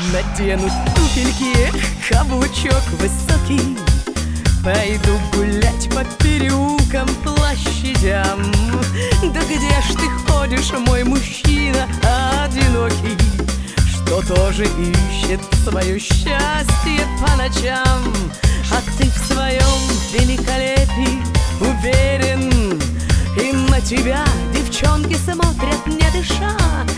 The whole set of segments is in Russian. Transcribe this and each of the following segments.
Надену туфельки, каблучок высокий, пойду гулять по переулкам, площадям. Да где ж ты ходишь, мой мужчина одинокий, что тоже ищет свое счастье по ночам? А ты в своем великолепии уверен, и на тебя девчонки смотрят, не дыша.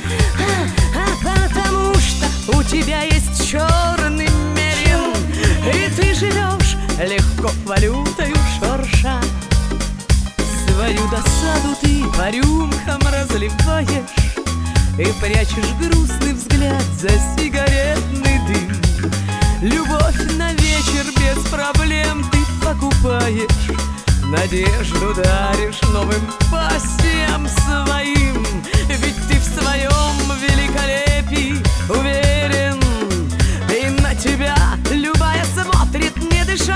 Потому что у тебя есть черный мерин, и ты живешь легко валютою шурша. Свою досаду ты по рюмкам разливаешь и прячешь грустный взгляд за сигаретный дым. Любовь на вечер без проблем ты покупаешь, надежду даришь новым пассиям своим. Ведь ты в своем великолепии уверен, и на тебя любая смотрит, не дыша.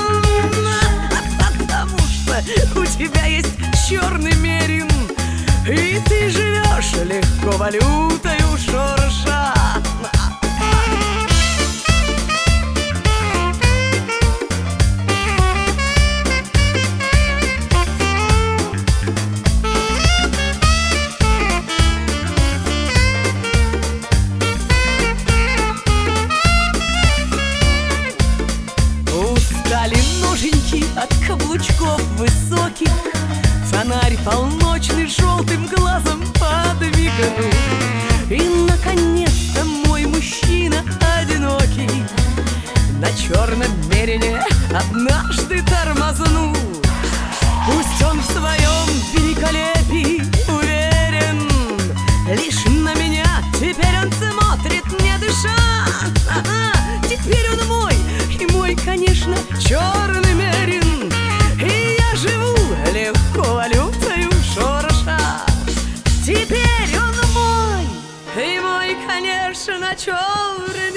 Потому что у тебя есть черный мерин, и ты живешь легко валютою шурша. Устали ноженьки от каблучков высоких, фонарь полночный желтым глазом подмигнул. И, наконец-то, мой мужчина одинокий на черном мерине однажды тормознул. Пусть он в своем великолепии уверен, лишь на меня теперь он смотрит, не дыша. Теперь он мой, и мой, конечно, черный мерин, и я живу легко валютою шурша. Теперь он мой, и мой, конечно, черный